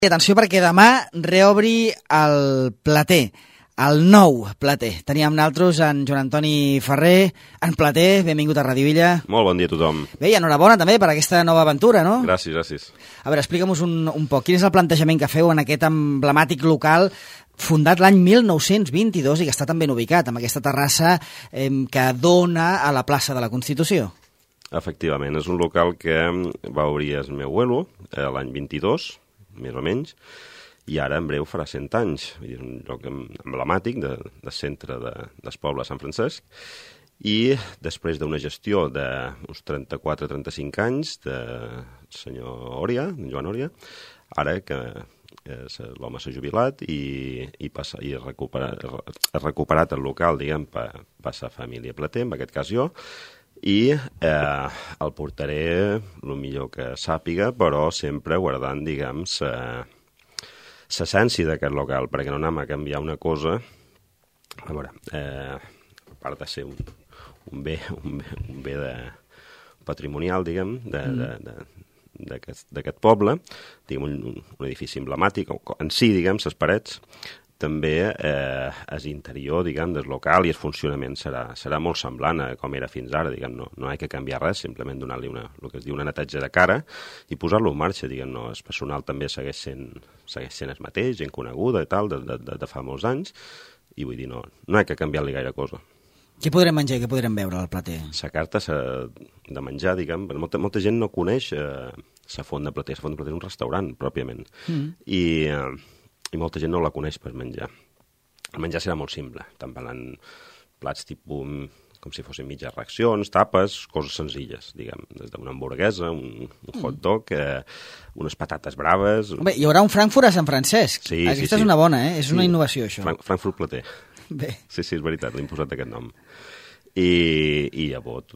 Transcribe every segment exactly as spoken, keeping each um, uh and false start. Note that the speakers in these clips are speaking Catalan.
I atenció perquè demà reobri el Plater, el nou Plater. Teníem naltros en Joan Antoni Ferrer, en Plater, benvingut a Ràdio Illa. Molt bon dia a tothom. Bé, i enhorabona també per aquesta nova aventura, no? Gràcies, gràcies. A veure, explica'm-nos un, un poc. Quin és el plantejament que feu en aquest emblemàtic local fundat l'any mil nou-cents vint-i-dos i que està tan ben ubicat, amb aquesta terrassa eh, que dona a la plaça de la Constitució? Efectivament, és un local que va obrir el meu abuelo eh, l'any vint-i-dos, més o menys, i ara en breu farà cent anys. És un lloc emblemàtic de, de centre de, del poble de Sant Francesc, i després d'una gestió d'uns trenta-quatre trenta-cinc anys del senyor Òria, Joan Òria, ara que l'home s'ha jubilat i, i, passa, i ha recuperat, ha recuperat el local, diguem, per, per sa família Plater, en aquest cas jo, i eh, el portaré el millor que sàpiga, però sempre guardant, diguem, l'essència d'aquest local, perquè no anem a canviar una cosa, a veure, eh, a part de ser un, un, bé, un, bé, un bé de patrimonial, diguem, de, mm. de, de, d'aquest poble, diguem, un, un edifici emblemàtic, en si, diguem, les parets, també eh, és interior, diguem, del local, i el funcionament serà, serà molt semblant a com era fins ara, diguem, no, no hi ha que canviar res, simplement donar-li una, el que es diu una netatge de cara i posar-lo en marxa, diguem, no, el personal també segueix sent, segueix sent el mateix, gent coneguda i tal, de, de, de, de fa molts anys, i vull dir, no, no hi ha que canviar-li gaire cosa. Què podrem menjar i què podrem veure al Plater? La carta de menjar, diguem, molta, molta gent no coneix eh, la font de Plater, la font de Plater és un restaurant, pròpiament, mm. i... Eh, i molta gent no la coneix per menjar. El menjar serà molt simple, estan parlant plats tipus com si fossin mitges reaccions, tapes, coses senzilles, diguem, des d'una hamburguesa, un, un hot dog, eh, unes patates braves... Bé, hi haurà un Frankfurt a Sant Francesc. Sí, Aquesta sí, sí. és una bona, eh? És sí. una innovació, això. Frank, Frankfurt Plater. Bé. Sí, sí, és veritat, l'hem posat aquest nom. I, i llavors,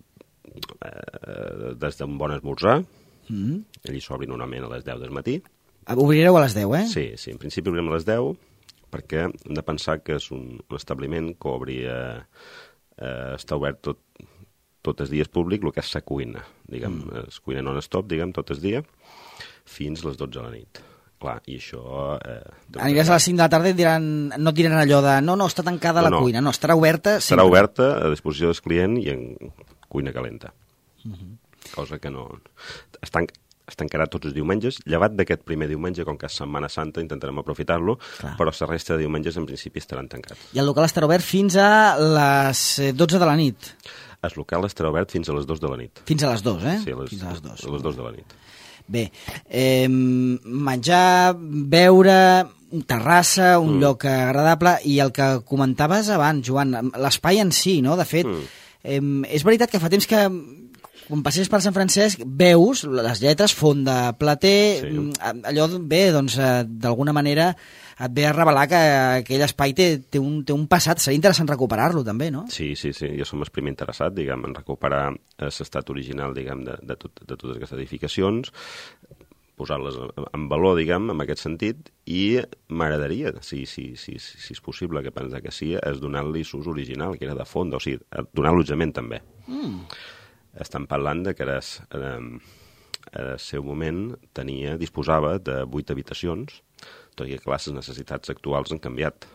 eh, des d'un bon esmorzar, mm. allí s'obri normalment a les deu del matí. Obrireu a les deu, eh? Sí, sí, en principi obrirem a les deu, perquè hem de pensar que és un, un establiment que obri, eh, eh, està obert tot, tot el dia públic, el que és la cuina, diguem, mm. es cuina non-stop, diguem, tot el dia, fins a les dotze de la nit. Clar, i això... Eh, Aniràs a les cinc de la tarda i diran, no et diran allò de no, no, està tancada no, la no. cuina, no, estarà oberta sempre. Estarà oberta a disposició del client i en cuina calenta. Mm -hmm. Cosa que no... Estan... es tancarà tots els diumenges, llevat d'aquest primer diumenge, com que és Setmana Santa, intentarem aprofitar-lo, però la resta de diumenges en principi estaran tancats. I el local estarà obert fins a les dotze de la nit? El local estarà obert fins a les dues de la nit. Fins a les dues, eh? Sí, a les, fins a les dues. A les dues de la nit. Bé, eh, menjar, beure, terrassa, un mm. lloc agradable, i el que comentaves abans, Joan, l'espai en si, no? De fet, mm. eh, és veritat que fa temps que quan passes per Sant Francesc, veus les lletres, font de Plater, sí. allò, bé, doncs, d'alguna manera et ve a revelar que aquell espai té, té, un, té un passat. Seria interessant recuperar-lo, també, no? Sí, sí, sí. Jo som el primer interessat, diguem, en recuperar l'estat original, diguem, de, de, tot, de totes aquestes edificacions, posar-les en valor, diguem, en aquest sentit, i m'agradaria, si, si, si, si, si és possible, que pensa que sí, és donar-li l'ús original, que era de font, o sigui, donar allotjament, també. Mm. Estan parlant de que era, eh, al seu moment tenia, disposava de vuit habitacions, tot i que, clar, les necessitats actuals han canviat.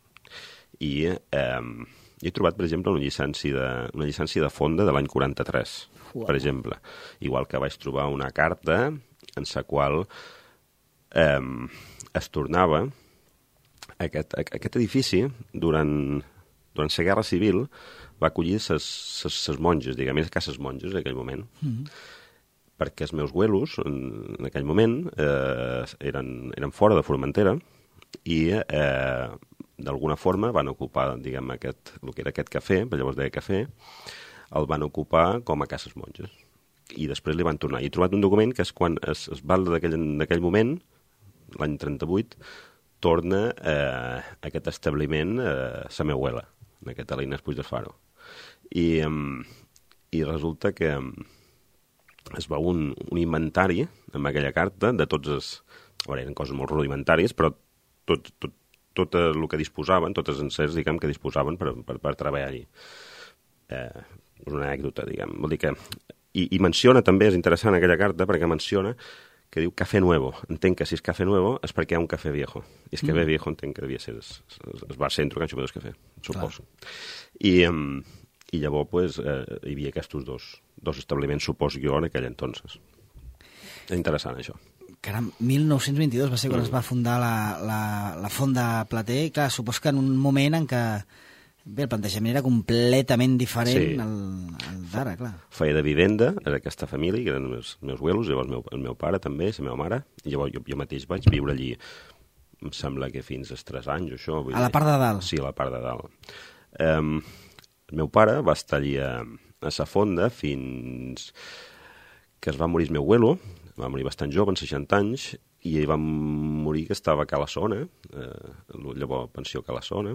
I eh, he trobat, per exemple, una llicència de, una llicència de fonda de l'any quaranta-tres, wow. per exemple. Igual que vaig trobar una carta en la qual eh, es tornava aquest, aquest edifici durant, durant la Guerra Civil va acollir les monges, diguem, les cases monges en aquell moment, mm -hmm. perquè els meus abuelos, en, en aquell moment, eh, eren, eren fora de Formentera i, eh, d'alguna forma, van ocupar, diguem, aquest, el que era aquest cafè, per llavors deia cafè, el van ocupar com a cases monges. I després li van tornar. I he trobat un document que és quan es, es val d'aquell moment, l'any trenta-vuit, torna eh, aquest establiment eh, a la meva abuela, en aquest Alines Puig del Faro. I, um, i resulta que um, es veu un, un inventari amb aquella carta de tots els... A veure, eren coses molt rudimentàries, però tot, tot, tot el que disposaven, tots els encerts, diguem, que disposaven per, per, per treballar allí. Eh, és una anècdota, diguem. Vol dir que... I, i menciona també, és interessant aquella carta, perquè menciona que diu Café Nuevo. Entenc que si és Café Nuevo és perquè hi ha un Café Viejo. I és que mm. Café Viejo entenc que devia ser es, es, es bar centro, que han xupat cafè, suposo. I, um, I llavors pues, eh, hi havia aquests dos, dos establiments, suposo jo, en aquell entonces. És interessant, això. Caram, mil nou-cents vint-i-dos va ser quan mm. es va fundar la, la, la Font de Plater, i clar, supos que en un moment en què bé, el plantejament era completament diferent sí. al, al d'ara, clar. Feia de vivenda, era aquesta família, que eren els meus abuelos, llavors el meu, el meu pare també, la meva mare, i llavors jo, jo mateix vaig viure allí, em sembla que fins als tres anys, això. Vull a la dir. part de dalt? Sí, a la part de dalt. Um, el meu pare va estar allí a, a sa fonda fins que es va morir el meu abuelo, va morir bastant jove, en seixanta anys, i ell va morir que estava a Calassona, eh, llavors pensió Calassona,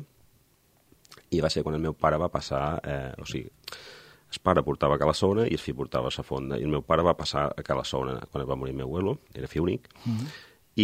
i va ser quan el meu pare va passar, eh, o sigui, el pare portava a Calassona i el fill portava a sa fonda, i el meu pare va passar a Calassona quan va morir el meu abuelo, era fill únic, mm-hmm. i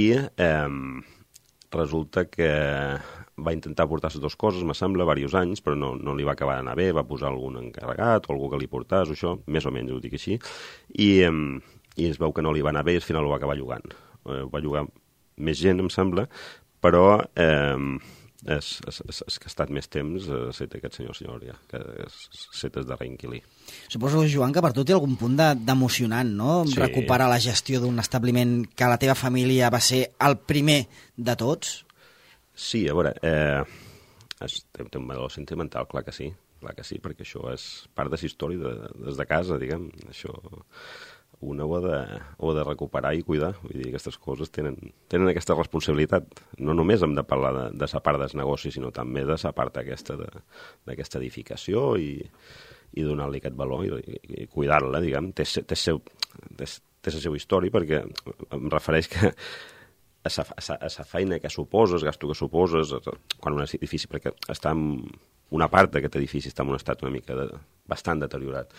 eh, resulta que va intentar portar les dues coses, me sembla, diversos anys, però no, no li va acabar d'anar bé, va posar algun encarregat o algú que li portàs, o això, més o menys ho dic així, i, eh, i es veu que no li va anar bé i al final ho va acabar llogant. Eh, va llogar més gent, em sembla, però... Eh, és, és, és, és que ha estat més temps a ser aquest senyor senyor ja, que és set de reinquilí. Suposo, Joan, que per tu té algun punt d'emocionant, no? Sí. Recuperar la gestió d'un establiment que la teva família va ser el primer de tots? Sí, a veure, eh, és, té, té un valor sentimental, clar que sí, clar que sí, perquè això és part de la història de, des de casa, diguem, això... una ho ha, de, ho ha de recuperar i cuidar. Vull dir, aquestes coses tenen, tenen aquesta responsabilitat. No només hem de parlar de, de la part dels negocis, sinó també de la part aquesta d'aquesta edificació i, i donar-li aquest valor i, i, i cuidar-la, diguem. Té, té, seu, té, té la seva història perquè em refereix que a la feina que suposes, el gasto que suposes, quan un edifici, perquè està en una part d'aquest edifici està en un estat una mica de, bastant deteriorat.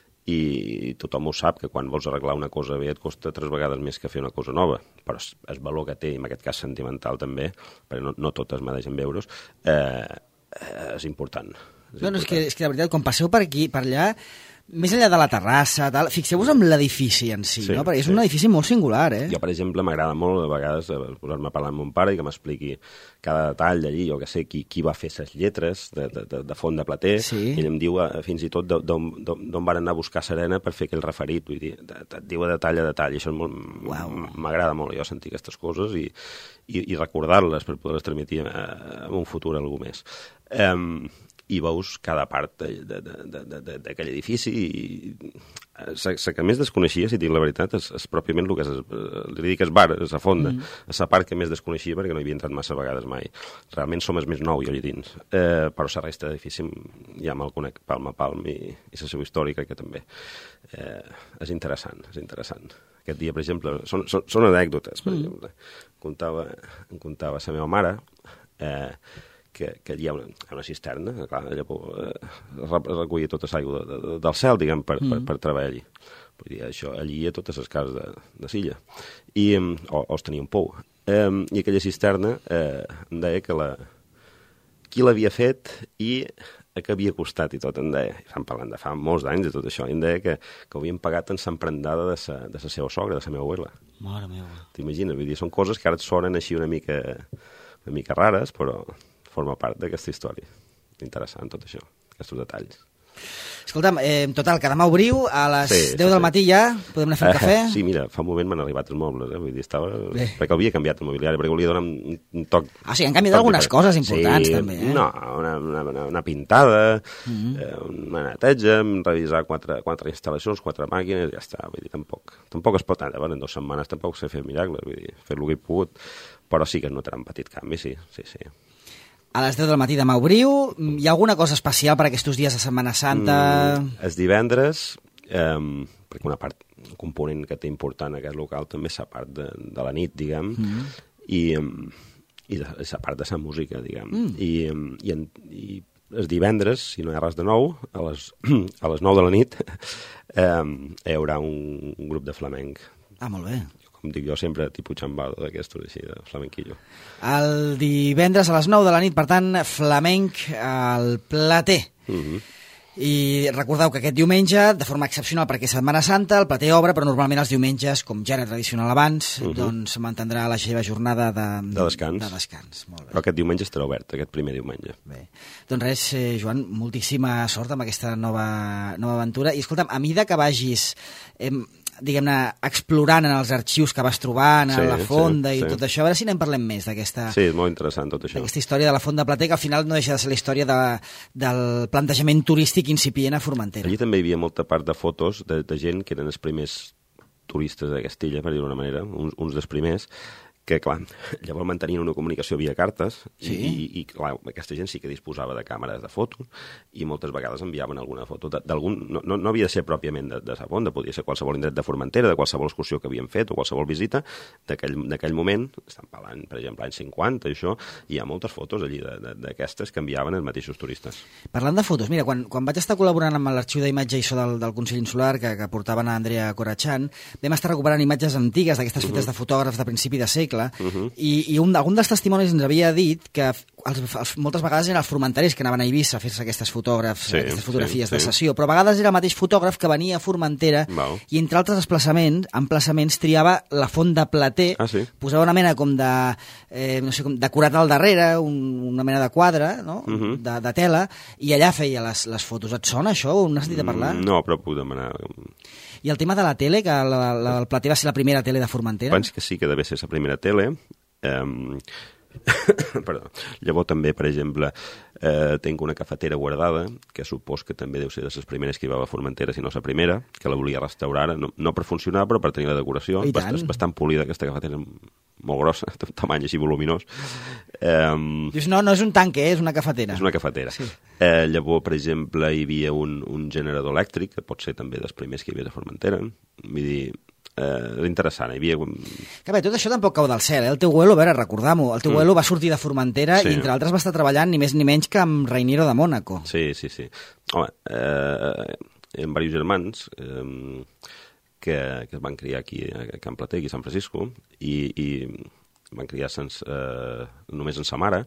I tothom ho sap, que quan vols arreglar una cosa bé et costa tres vegades més que fer una cosa nova, però el valor que té, i en aquest cas sentimental també, perquè no, no totes mereixen euros, eh, és important. És no, no, important. és que, és que la veritat, quan passeu per aquí, per allà, més enllà de la terrassa, tal, fixeu-vos en l'edifici en si, sí, no? Perquè és sí. un edifici molt singular, eh? Jo, per exemple, m'agrada molt, a vegades, posar-me a parlar amb mon pare i que m'expliqui cada detall d'allí, jo que sé, qui, qui va fer les lletres de, de, de, de Font de Plater, sí. i ell em diu eh, fins i tot d'on van anar a buscar Serena per fer aquell referit, vull dir, et diu a detall a detall, i això m'agrada molt, jo sentir aquestes coses i, i, i recordar-les per poder-les transmetre en un futur a algú més. Um, i veus cada part d'aquell edifici i la que més desconeixia, si dic la veritat, és, és pròpiament el que és, li dic és bar, és la fonda, mm. és la part que més desconeixia perquè no hi havia entrat massa vegades mai. Realment som els més nou jo allà dins, eh, però la resta d'edifici ja me'l conec palm a palm i, i la seva història crec que també. Eh, és interessant, és interessant. Aquest dia, per exemple, són, són, són anècdotes, per mm. exemple. Contava, em contava la meva mare eh, que, que hi ha una, una cisterna, clar, llavors eh, recollia tota l'aigua de, de, del cel, diguem, per, mm. per, per treballar allí. Vull dir, això, allí hi ha totes les cases de, de Silla. I, o, o es tenia un pou. Eh, I aquella cisterna eh, em deia que la, qui l'havia fet i a què havia costat i tot, em deia. Estan parlant de fa molts anys de tot això. I em deia que, que ho havien pagat en l'emprendada de sa, de sa seva sogra, de la meva abuela. Mare meva. T'imagines? Vull dir, són coses que ara et sonen així una mica, una mica rares, però forma part d'aquesta història. Interessant tot això, aquests detalls. Escolta'm, eh, total, que demà obriu a les sí, deu sí, del sí. matí ja, podem anar a fer un cafè? Eh, sí, mira, fa un moment m'han arribat els mobles, eh? Vull dir, estava... Bé. Perquè havia canviat el mobiliari, perquè volia donar un, un toc... Ah, sí, han canviat algunes diferent. Coses importants, sí, també, eh? No, una, una, una pintada, mm-hmm. eh, una neteja, revisar quatre, quatre instal·lacions, quatre màquines, ja està, vull dir, tampoc, tampoc es pot anar, en dues setmanes tampoc sé fer miracles, vull dir, fer el que he pogut, però sí que es notarà un petit canvi, sí, sí, sí. A les deu del matí demà obriu. Hi ha alguna cosa especial per aquests dies de Setmana Santa? Mm, els divendres, eh, perquè una part, un component que té important aquest local també és la part de, de la nit, diguem, mm. i, i de, la part de la música, diguem. Mm. I, i, en, I els divendres, si no hi ha res de nou, a les, a les nou de la nit, eh, hi haurà un, un grup de flamenc. Ah, molt bé. Com dic jo sempre, tipus xambado d'aquestos, així, de flamenquillo. El divendres a les nou de la nit, per tant, flamenc al Plater. Mm-hmm. I recordeu que aquest diumenge, de forma excepcional perquè és Setmana Santa, el Plater obre, però normalment els diumenges, com ja era tradicional abans, uh -huh. doncs mantindrà la seva jornada de, de descans. De descans. Molt bé. Però aquest diumenge estarà obert, aquest primer diumenge. Bé. Doncs res, eh, Joan, moltíssima sort amb aquesta nova, nova aventura. I escolta'm, a mesura que vagis... Eh, diguem-ne, explorant en els arxius que vas trobant, sí, a la fonda sí, i sí. tot això, a veure si n'en parlem més d'aquesta... Sí, és molt interessant tot això. D'aquesta història de la Font de Plater, que al final no deixa de ser la història de, del plantejament turístic incipient a Formentera. Allí també hi havia molta part de fotos de, de gent que eren els primers turistes de Castilla, per dir-ho d'una manera, uns, uns dels primers, que, clar, llavors mantenien una comunicació via cartes sí. i, i, clar, aquesta gent sí que disposava de càmeres de fotos i moltes vegades enviaven alguna foto d'algun... No, no, no havia de ser pròpiament de, de Safonda, podia ser qualsevol indret de Formentera, de qualsevol excursió que havien fet o qualsevol visita d'aquell moment, estan parlant, per exemple, anys cinquanta i això, i hi ha moltes fotos allí d'aquestes que enviaven els mateixos turistes. Parlant de fotos, mira, quan, quan vaig estar col·laborant amb l'arxiu d'imatge I S O del, del Consell Insular, que, que portaven a Andrea Corachán, vam estar recuperant imatges antigues d'aquestes fites uh -huh. de fotògrafs de principi de segle. Uh -huh. I, i un, algun dels testimonis ens havia dit que els, els, moltes vegades eren els formenterers que anaven a Eivissa a fer-se aquestes fotògrafs, sí, aquestes fotografies sí, sí. de sessió, però a vegades era el mateix fotògraf que venia a Formentera Val. I entre altres desplaçaments, emplaçaments triava la Font de Plater, ah, sí? posava una mena com de eh, no sé, com decorat al darrere, un, una mena de quadre, no? uh -huh. de, de tela, i allà feia les, les fotos. Et sona això? Ho n'has dit a parlar? No, però puc demanar... I el tema de la tele, que la, la del Plater va ser la primera tele de Formentera? Penso que sí que devia ser la primera tele. Um, perdó. Llavors també, per exemple, eh, tinc una cafetera guardada, que supos que també deu ser de les primeres que hi va a Formentera, si no la primera, que la volia restaurar, no, no per funcionar, però per tenir la decoració. És bastant, bastant polida, aquesta cafetera molt grossa, té un tamany així voluminós. Um, Dius, no, no és un tanque, eh? És una cafetera. És una cafetera. Sí. Eh, llavors, per exemple, hi havia un, un generador elèctric, que pot ser també dels primers que hi havia a Formentera. Vull dir, eh, interessant. Hi havia... Que bé, tot això tampoc cau del cel, eh? El teu abuelo, a veure, recordam-ho, el teu abuelo mm. va sortir de Formentera sí. i entre altres va estar treballant ni més ni menys que amb Reiniero de Mònaco. Sí, sí, sí. Home, eh, hi ha diversos germans eh, que, que es van criar aquí a Can Plater, aquí a San Francisco, i, i van criar sens, eh, només en sa mare,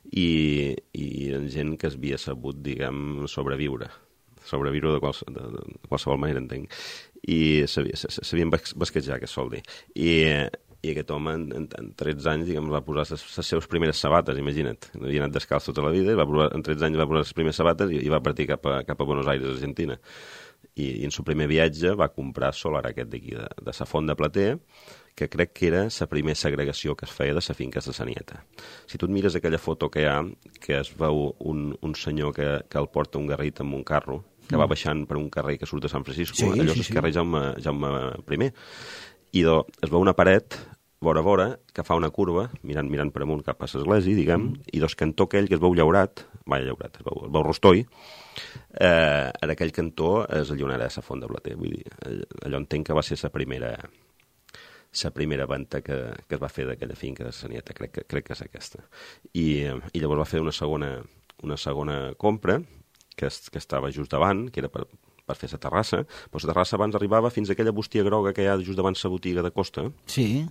i, i eren gent que havia sabut, diguem, sobreviure sobreviure de, quals, de, de qualsevol manera, entenc. I sabien basquejar, que es sol dir. I, i aquest home, en, en, en tretze anys, diguem, va posar les, les seves primeres sabates, imagina't. Havia anat descalç tota la vida, i va posar, en tretze anys va posar les primeres sabates i, i va partir cap a, cap a Buenos Aires, Argentina. I, i en el primer viatge va comprar solar aquest d'aquí, de, de sa Font de Plater, que crec que era la primera segregació que es feia de la finca de sa nieta. Si tu et mires aquella foto que hi ha, que es veu un, un senyor que, que el porta un garrit amb un carro, que va baixant per un carrer que surt de San Francisco, sí, allò sí, és el carrer Jaume, Jaume I, i do, es veu una paret vora a vora que fa una curva, mirant mirant per amunt cap a l'església, diguem, mm. i dos cantó aquell que es veu llaurat, vaja, llaurat, es veu, es veu rostoll, eh, en aquell cantó es allonarà a la Font de Plater. Vull dir, allò entenc que va ser la primera la primera venda que, que es va fer d'aquella finca de sa nieta, crec que, crec que és aquesta. I, i llavors va fer una segona, una segona compra, que, es, que estava just davant, que era per, per fer la terrassa, però la terrassa abans arribava fins a aquella bústia groga que hi ha just davant la botiga de Costa. Sí.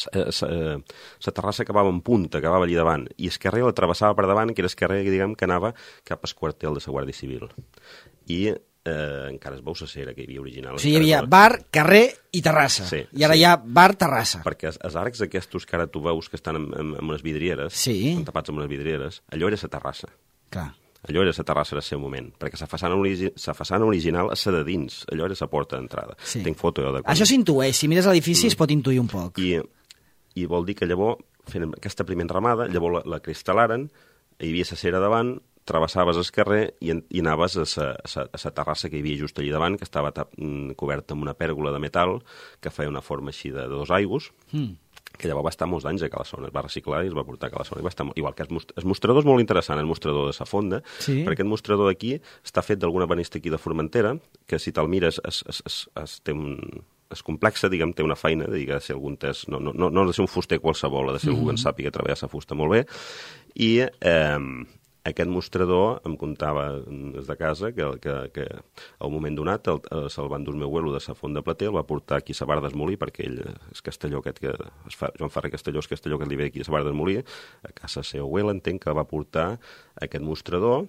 La terrassa acabava en punta, acabava allà davant, i el carrer la travessava per davant, que era el carrer, diguem, que anava cap al quartel de la Guàrdia Civil. I eh, encara es veu la cera que hi havia original. O sigui, hi havia bar, carrer i terrassa. Sí, I ara sí. hi ha bar, terrassa. Perquè els arcs aquests que ara tu veus que estan amb, amb, amb unes vidrieres, sí. tapats amb unes vidrieres, allò era la terrassa. Clar. Allò era la terrassa del seu moment, perquè la façana, origi la façana original és la de dins, allò era la porta d'entrada. Sí. Tinc foto de quan... Això s'intueix, si mires l'edifici mm. es pot intuir un poc. I, i vol dir que llavors, fent aquesta primera enramada, llavors la, la cristal·laren, hi havia la cera davant, travessaves el carrer i, i anaves a la terrassa que hi havia just allà davant, que estava coberta amb una pèrgola de metal que feia una forma així de, de dos aigües, mm. que llavors va estar molts anys a Calassona, es va reciclar i es va portar a Calassona. I va estar, igual que el, most, el mostrador és molt interessant, el mostrador de sa Fonda, sí. perquè aquest mostrador d'aquí està fet d'alguna banista aquí de Formentera, que si te'l mires es, es, es, es, té un, es complexa, diguem, té una feina, de dir que si algun test, no, no, no, no ha de ser un fuster qualsevol, ha de ser mm-hmm. algú que en sàpiga treballar sa fusta molt bé, i eh, aquest mostrador em contava des de casa que, que, que al moment donat el, se'l van dur el meu abuelo de sa Font de Plater, el va portar aquí a sa Bar d'Esmolí, perquè ell és Castelló, aquest que es fa, Joan Ferrer Castelló és Castelló, que li ve aquí a sa Bar d'Esmolí, a casa seu abuela, entenc que va portar aquest mostrador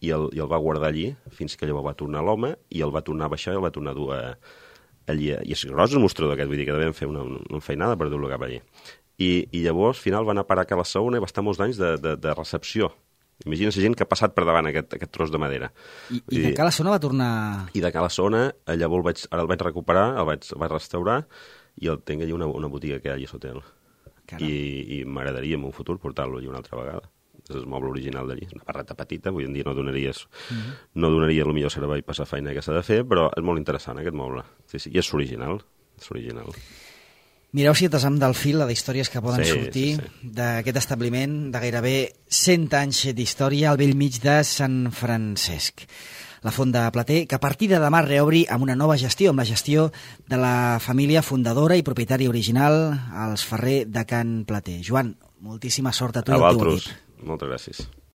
i el, i el va guardar allí fins que llavors va tornar l'home i el va tornar a baixar i el va tornar a dur a, allí. I és gros el mostrador aquest, vull dir que devem fer una, una feinada per dur-lo cap allí. I, I llavors, al final, van a parar a Cala Saona i va estar molts anys de, de, de recepció. Imagina la gent que ha passat per davant aquest, aquest tros de madera. I, i de Cala Saona va tornar... I de Cala Saona, llavors el vaig, ara el vaig recuperar, el vaig, el vaig restaurar i el tinc allà una, una botiga que hi ha allà a l'hotel. I, i m'agradaria en un futur portar-lo allà una altra vegada. És el moble original d'allí. És una barreta petita, avui en dia no donaries, mm-hmm. no donaria el millor servei per la feina que s'ha de fer, però és molt interessant aquest moble. Sí, sí. I és original. És original. Mireu si desam del fil de històries que poden sí, sortir sí, sí. d'aquest establiment de gairebé cent anys d'història al bell mig de Sant Francesc. La Font de Plater, que a partir de demà reobri amb una nova gestió, amb la gestió de la família fundadora i propietària original, els Ferrer de Can Plater. Joan, moltíssima sort a tu i al teu equip. Moltes gràcies.